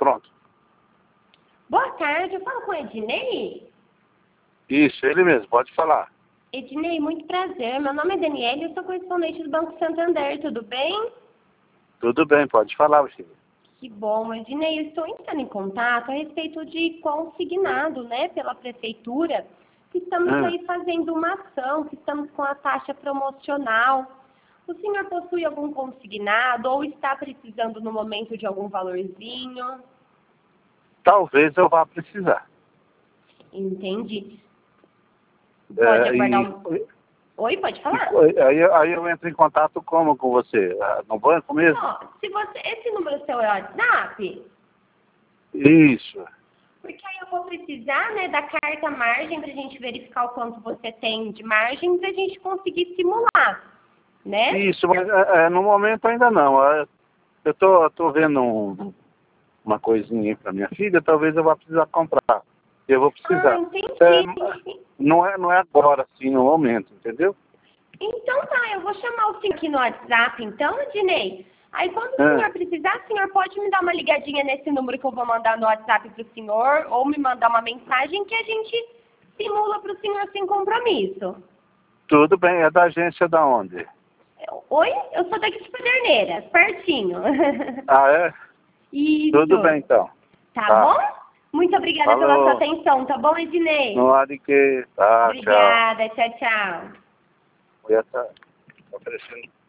pronto. Boa tarde, eu falo com o Ednei? Isso, ele mesmo, pode falar. Ednei, muito prazer. Meu nome é Daniela e eu sou correspondente do Banco Santander, tudo bem? Tudo bem, pode falar, meu filho. Que bom, Ednei. Eu estou entrando em contato a respeito de consignado, né, pela Prefeitura, que estamos aí fazendo uma ação, que estamos com a taxa promocional. O senhor possui algum consignado ou está precisando no momento de algum valorzinho? Talvez eu vá precisar. Entendi. Pode aguardar E, Oi, pode falar. aí eu entro em contato como com você? No banco mesmo? Ó, se você, esse número seu é WhatsApp, Isso. porque aí eu vou precisar, né, da carta margem para a gente verificar o quanto você tem de margem para a gente conseguir simular, né? Isso, mas no momento ainda não. Eu tô vendo uma coisinha aí para minha filha, talvez eu vá precisar comprar. Eu vou Ah, precisar. entendi. Não é agora, assim, no momento, entendeu? Então tá, eu vou chamar o senhor aqui no WhatsApp, então, Ednei. Aí quando o senhor precisar, o senhor pode me dar uma ligadinha nesse número que eu vou mandar no WhatsApp pro senhor, ou me mandar uma mensagem que a gente simula pro senhor sem compromisso. Tudo bem, é da agência da onde? Oi, eu sou daqui de Pederneiras, pertinho. Ah, é? Isso. Tudo bem, então. Tá Tá. bom? Muito obrigada pela sua Falou. atenção, tá bom, Ednei? Não há de que. Tá, tchau. Obrigada, tchau, tchau. Já tá oferecendo.